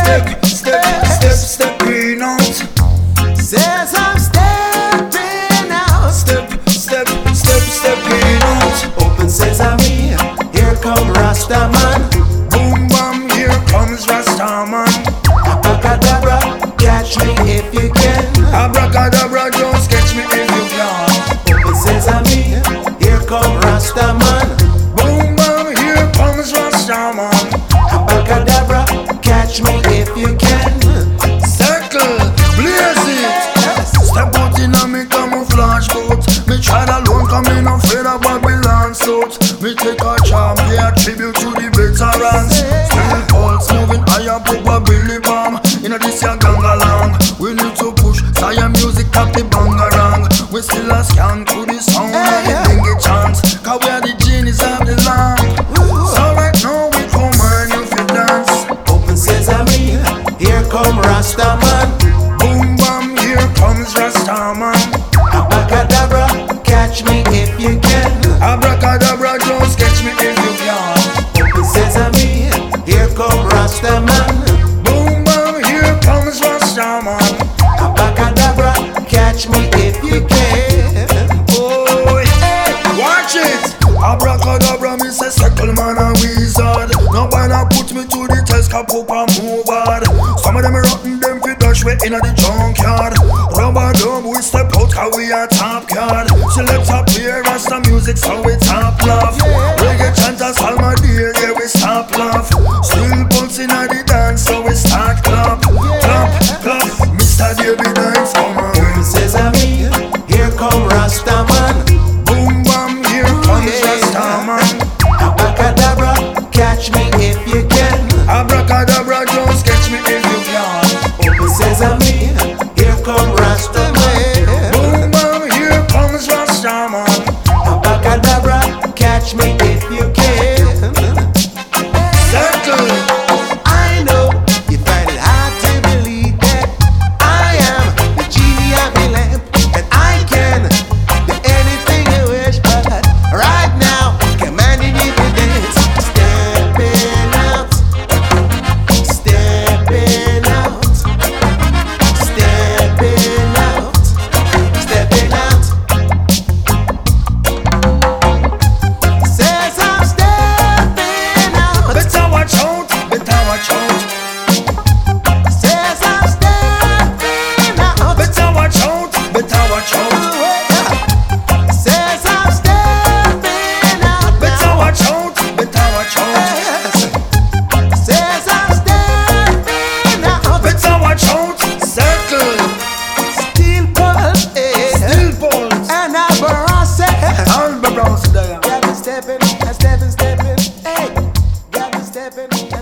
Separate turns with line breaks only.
stepping out.
Says I'm stepping out.
Stepping out.
Open sesame, here come Rastaman.
Boom bam, here comes Rastaman.
Abracadabra, catch me if you can.
Abracadabra, just catch me if you can.
Open sesame, here come Rastaman.
Boom bam, here comes Rastaman.
Abracadabra, catch me if you can.
Circle, blaze it. Step out in a me camouflage boat. Me try alone, come in afraid of Babylon suit. Me take a charm, pay a tribute to the veterans. Still pulse moving higher, probably bomb. In a this young gang along, we need to push Zion music up the bangarang. We still a scan to the sound and the dingy chants. Cause we are the genies of the land. So right now we come and you feel dance.
Open sesame, here come Rastaman.
Boom bam, here comes Rastaman.
Abracadabra, catch me if you can.
Abracadabra, just catch me if you can.
Open sesame, here come Rastaman.
Boom bam, here comes Rastaman.
Abracadabra, catch me if you can.
Boy, watch it. Abracadabra, me say circle man a wizard. Nobody put me to the test, cap up and move hard. Some of them rotten, them fi dash way inna the junkyard. Rubber dub, we step out 'cause we a top card. Select up here, Rasta music, so we top laugh. Reggae chanters, Salmadir, yeah we stop laugh. Still pulse inna the dance, so we start clap, clap, clap. Mr. David Dance, come on.
Open sesame, here come Rastaman.
Boom bam, here comes Rastaman.
Abracadabra, catch me if you can.
Abracadabra, just catch me if you can.
Open sesame, here come Rastaman.
Boom bam, here comes Rastaman.
Abracadabra, catch me if you can.
Circle.
I know you find it hard to believe that I am the genie of your lamp, and I can do anything you wish, but right now, commanding you to dance. Stepping out, stepping out, stepping out, stepping out. Says I'm stepping out.
Better watch out, better watch out.
Says I'm stepping out.
Better watch out, better watch out.
Says I'm stepping out.
Better watch out, better watch out.
Says I'm stepping out.
Better watch out. Circle.
Steel pulse,
Still pulse.
and I bronze.
All the browns there.
Got me stepping, stepping, stepping. Hey, got me stepping.